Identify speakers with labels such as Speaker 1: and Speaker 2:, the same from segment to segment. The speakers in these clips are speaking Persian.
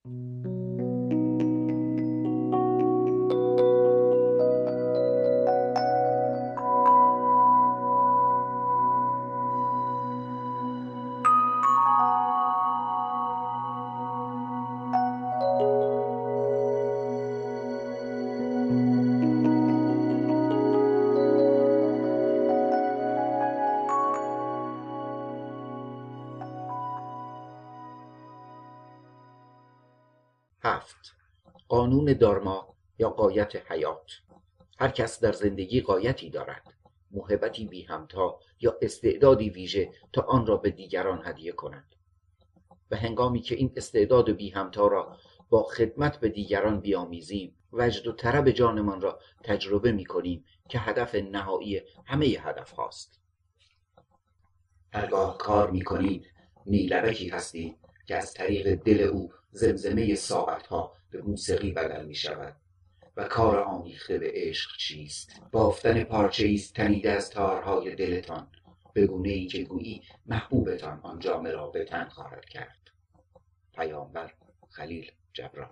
Speaker 1: هفت. قانون دارما یا غایت حیات. هر کس در زندگی غایتی دارد، موهبتی بی همتا یا استعدادی ویژه تا آن را به دیگران هدیه کند. و هنگامی که این استعداد بی همتا را با خدمت به دیگران بیامیزیم، وجد و طرب جانمان را تجربه می کنیم که هدف نهایی همه هدف هاست. هرگاه کار می کنید، نیلبکی هستید که از طریق دل او زمزمه ساعتها به موسیقی بدل می شود. و کار آمیخته به عشق چیست؟ بافتن پارچه ایست تنیده از تارهای دلتان، به گونه ای که گویی محبوبتان آن جامه را به تن خواهد کرد. پیامبر خلیل جبران.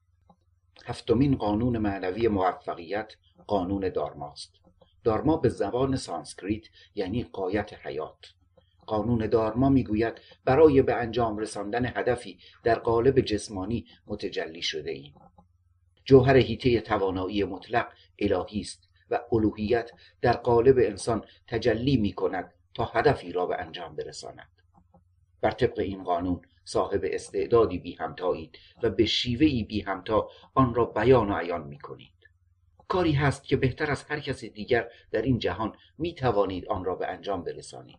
Speaker 1: هفتمین قانون معنوی موفقیت قانون دارماست. دارما به زبان سانسکریت یعنی غایت حیات. قانون دارما میگوید برای به انجام رساندن هدفی در قالب جسمانی متجلی شده ایم. جوهر حیطه توانایی مطلق الهی است و الوهیت در قالب انسان تجلی می کند تا هدفی را به انجام برساند. بر طبق این قانون صاحب استعدادی بی همتایید و به شیوهی بی همتا آن را بیان و عیان می کنید. کاری هست که بهتر از هر کس دیگر در این جهان می توانید آن را به انجام برسانید.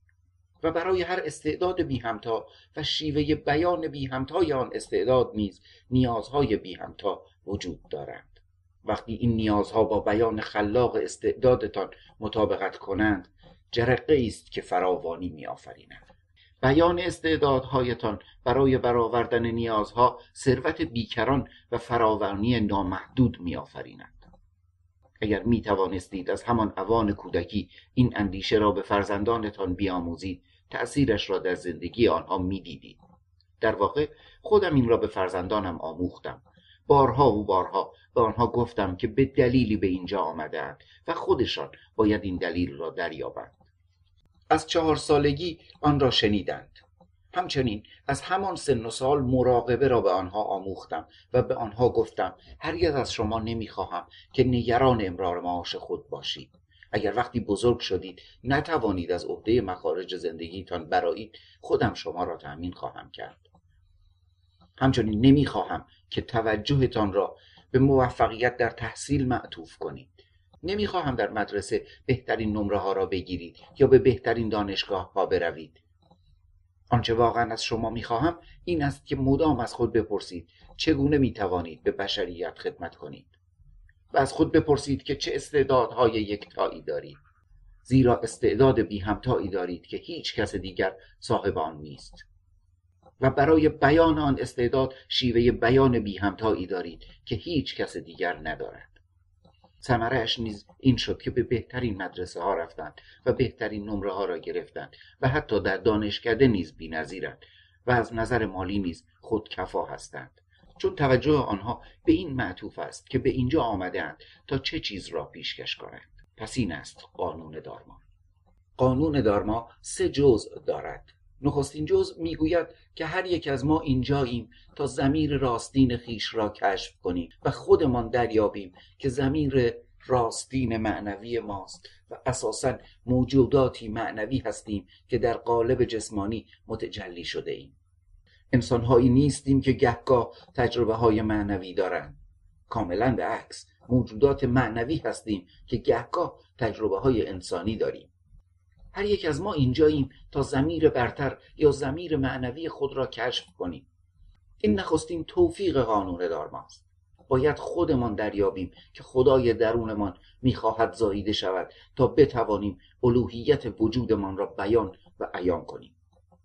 Speaker 1: و برای هر استعداد بی همتا و شیوه بیان بی همتای آن استعداد نیز نیازهای بی همتا وجود دارند. وقتی این نیازها با بیان خلاق استعدادتان مطابقت کنند، جرقه است که فراوانی می آفریند. بیان استعدادهایتان برای برآوردن نیازها ثروت بیکران و فراوانی نامحدود می آفریند. اگر می توانستید از همان اوان کودکی این اندیشه را به فرزندانتان بیاموزید، تأثیرش را در زندگی آنها می دیدید. در واقع خودم این را به فرزندانم آموختم. بارها و بارها به آنها گفتم که به دلیلی به اینجا آمدند و خودشان باید این دلیل را دریابند. از 4 سالگی آن را شنیدند. همچنین از همان سن و سال مراقبه را به آنها آموختم و به آنها گفتم هرگز از شما نمیخواهم که نگران امرار معاش خود باشید. اگر وقتی بزرگ شدید نتوانید از عهده مخارج زندگیتان برآیید، خودم شما را تأمین خواهم کرد. همچنین نمیخواهم که توجهتان را به موفقیت در تحصیل معطوف کنید. نمیخواهم در مدرسه بهترین نمره ها را بگیرید یا به بهترین دانشگاه ها بروید. آنچه واقعا از شما میخواهم این است که مدام از خود بپرسید چگونه میتوانید به بشریت خدمت کنید و از خود بپرسید که چه استعدادهای یکتایی دارید، زیرا استعداد بی همتایی دارید که هیچ کس دیگر صاحب آن نیست و برای بیان آن استعداد شیوه بیان بی همتایی دارید که هیچ کس دیگر ندارد. ثمره‌اش نیز این شد که به بهترین مدرسه ها رفتند و بهترین نمره ها را گرفتند و حتی در دانشکده نیز بی‌نظیرند و از نظر مالی نیز خودکفا هستند، چون توجه آنها به این معطوف است که به اینجا آمدند تا چه چیز را پیشکش کنند. پس این است قانون دارما. قانون دارما 3 جزء دارد. نخستین جزء میگوید که هر یک از ما اینجاییم تا ضمیر راستین خیش را کشف کنیم و خودمان دریابیم که ضمیر راستین معنوی ماست و اساساً موجوداتی معنوی هستیم که در قالب جسمانی متجلی شده ایم. انسان‌هایی نیستیم که گهگاه تجربه‌های معنوی دارند. کاملاً به عکس، موجودات معنوی هستیم که گهگاه تجربه‌های انسانی داریم. هر یک از ما اینجاییم تا ضمیر برتر یا ضمیر معنوی خود را کشف کنیم. این نخستین توفیق قانون دارماست. باید خودمان دریابیم که خدای درونمان می‌خواهد زاییده شود تا بتوانیم الوهیت وجودمان را بیان و عیان کنیم.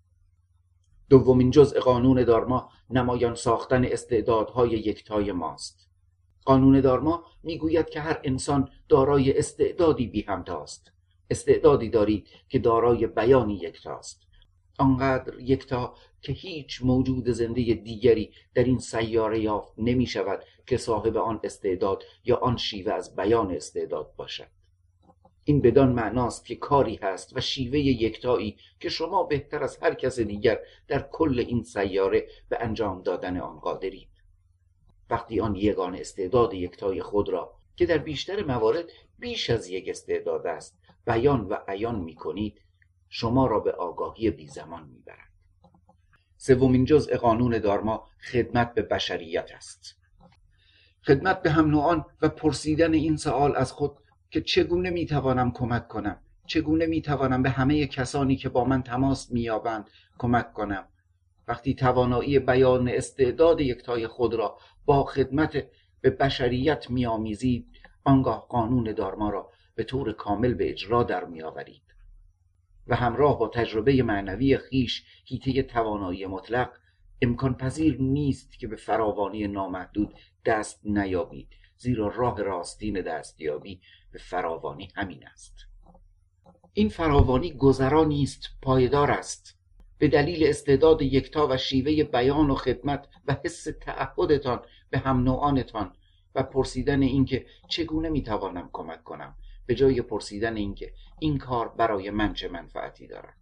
Speaker 1: دومین جزء قانون دارما نمایان ساختن استعدادهای یکتای ماست. قانون دارما میگوید که هر انسان دارای استعدادی بی همتاست. استعدادی دارید که دارای بیانی یکتاست. آنقدر یکتا که هیچ موجود زنده دیگری در این سیاره یافت نمی شود که صاحب آن استعداد یا آن شیوه از بیان استعداد باشد. این بدان معناست که کاری هست و شیوه یکتایی که شما بهتر از هر کس دیگر در کل این سیاره به انجام دادن آن قادرید. وقتی آن یگان استعداد یکتای خود را که در بیشتر موارد بیش از یک استعداد است بیان و عیان می کنید، شما را به آگاهی بی زمان می برد. سومین جزء قانون دارما خدمت به بشریت است. خدمت به هم نوعان و پرسیدن این سوال از خود که چگونه می توانم کمک کنم، چگونه می توانم به همه کسانی که با من تماس می یابند کمک کنم. وقتی توانایی بیان استعداد یکتای خود را با خدمت به بشریت می آمیزید، آنگاه قانون دارما را به طور کامل به اجرا در می آورید و همراه با تجربه معنوی خیش حیطه توانایی مطلق امکان پذیر نیست که به فراوانی نامحدود دست نیابید، زیرا راه راستین دستیابی به فراوانی همین است. این فراوانی گذرا نیست، پایدار است. به دلیل استعداد یکتا و شیوه بیان و خدمت و حس تعهدتان به هم نوعانتان و پرسیدن اینکه چگونه میتوانم کمک کنم به جای پرسیدن اینکه این کار برای من چه منفعتی دارد.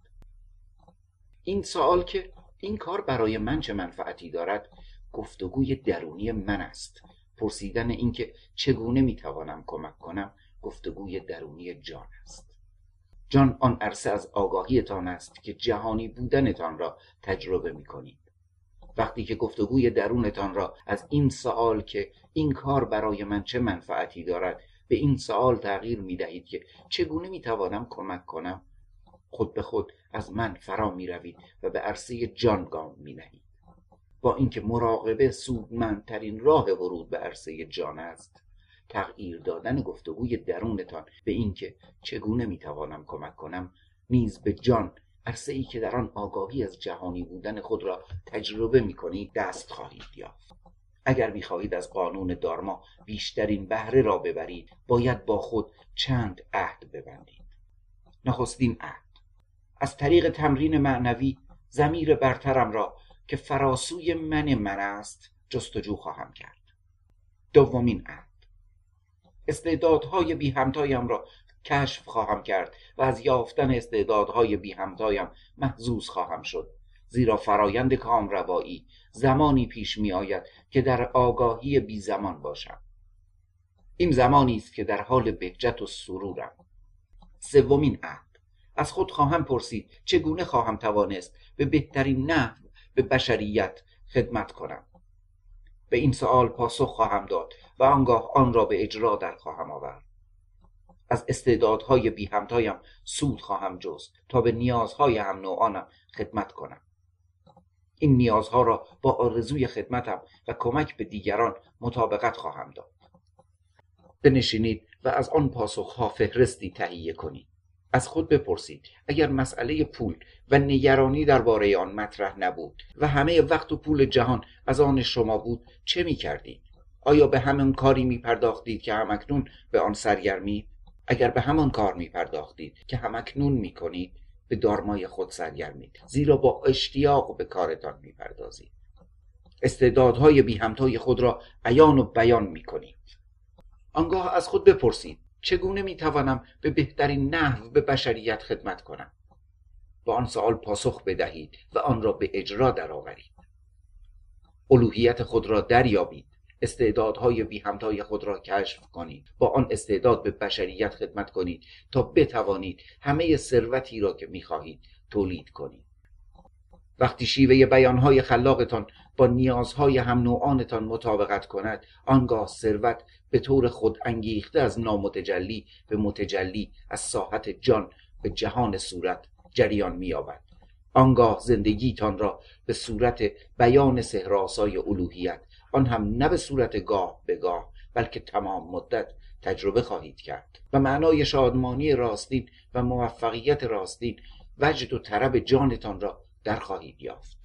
Speaker 1: این سوال که این کار برای من چه منفعتی دارد گفتگوی درونی من است. پرسیدن اینکه چگونه میتوانم کمک کنم گفتگوی درونی جان است. جان آن عرصه از آگاهیتان است که جهانی بودنتان را تجربه میکنید. وقتی که گفتگوی درونتان را از این سوال که این کار برای من چه منفعتی دارد به این سوال تغییر میدهید که چگونه میتوانم کمک کنم، خود به خود از من فرا میروید و به عرصه جان گام مینهید. با اینکه مراقبه سودمندترین راه ورود به عرصه جان است، تغییر دادن گفتگوی درونتان به اینکه چگونه میتوانم کمک کنم نیز به جان، عرصه‌ای که در آن آگاهی از جهانی بودن خود را تجربه میکنید، دست خواهید یافت. اگر میخواهید از قانون دارما بیشترین بهره را ببرید، باید با خود چند عهد ببندید. نخستین عهد: از طریق تمرین معنوی ضمیر برترم را که فراسوی من است جستجو خواهم کرد. دومین عهد: استعدادهای بی همتایم را کشف خواهم کرد و از یافتن استعدادهای بی همتایم محظوظ خواهم شد، زیرا فرایند کامروایی زمانی پیش می آید که در آگاهی بی زمان باشم. این زمانی است که در حال بهجت و سرورم. سومین عهد: از خود خواهم پرسید چگونه خواهم توانست به بهترین نحو به بشریت خدمت کنم. به این سوال پاسخ خواهم داد و آنگاه آن را به اجرا در خواهم آورد. از استعدادهای بی همتایم سود خواهم جست تا به نیازهای هم نوعانم خدمت کنم. این نیازها را با آرزوی خدمتم و کمک به دیگران مطابقت خواهم داد. بنشینید و از آن پاسخها فهرستی تهیه کنید. از خود بپرسید اگر مسئله پول و نگرانی درباره آن مطرح نبود و همه وقت و پول جهان از آن شما بود، چه می کردید؟ آیا به همان کاری می پرداختید که همکنون به آن سرگرمید؟ اگر به همان کار می پرداختید که همکنون می کنید، به دارمای خود سرگرمید، زیرا با اشتیاق به کارتان می پردازید. استعدادهای بی همتای خود را عیان و بیان می کنید. آنگاه از خود بپرسید چگونه می توانم به بهترین نحو به بشریت خدمت کنم؟ با آن سوال پاسخ بدهید و آن را به اجرا درآورید. الوهیت خود را دریابید. استعدادهای بی همتای خود را کشف کنید. با آن استعداد به بشریت خدمت کنید تا بتوانید همه ثروتی را که می خواهید تولید کنید. وقتی شیوه بیانهای خلاقتان با نیازهای هم نوعانتان مطابقت کند، آنگاه ثروت به طور خود انگیخته از نامتجلی به متجلی از ساحت جان به جهان صورت جریان می‌یابد. آنگاه زندگیتان را به صورت بیان سحرآسای الوهیت، آن هم نه به صورت گاه به گاه بلکه تمام مدت تجربه خواهید کرد و معنای شادمانی راستین و موفقیت راستین، وجد و طرب جانتان را در خواهید یافت.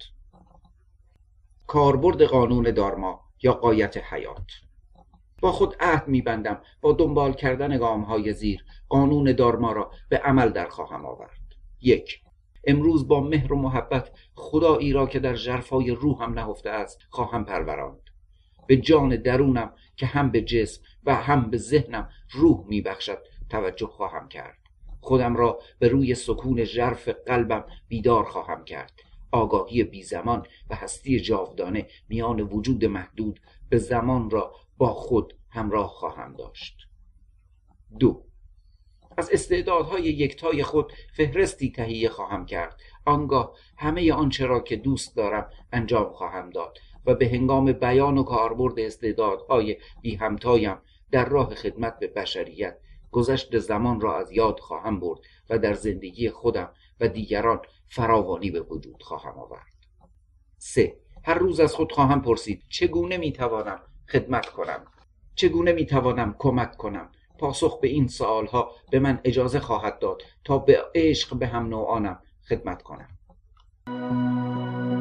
Speaker 1: کاربرد قانون دارما یا غایت حیات. با خود عهد می‌بندم با دنبال کردن گام‌های زیر قانون دارما را به عمل در خواهم آورد. 1. امروز با مهر و محبت خدایی را که در ژرفای روحم نهفته است خواهم پروراند. به جان درونم که هم به جسم و هم به ذهنم روح میبخشد توجه خواهم کرد. خودم را به روی سکون ژرف قلبم بیدار خواهم کرد. آگاهی بی زمان و هستی جاودانه میان وجود محدود به زمان را با خود همراه خواهم داشت. 2. از استعدادهای یکتای خود فهرستی تهیه خواهم کرد. آنگاه همه آنچه را که دوست دارم انجام خواهم داد و به هنگام بیان و کاربرد استعدادهای بی همتایم در راه خدمت به بشریت گذشت زمان را از یاد خواهم برد و در زندگی خودم و دیگران فراوانی به وجود خواهم آورد. 3. هر روز از خود خواهم پرسید چگونه میتوانم خدمت کنم؟ چگونه میتوانم کمک کنم؟ پاسخ به این سوالها به من اجازه خواهد داد تا به عشق به هم نوعانم خدمت کنم.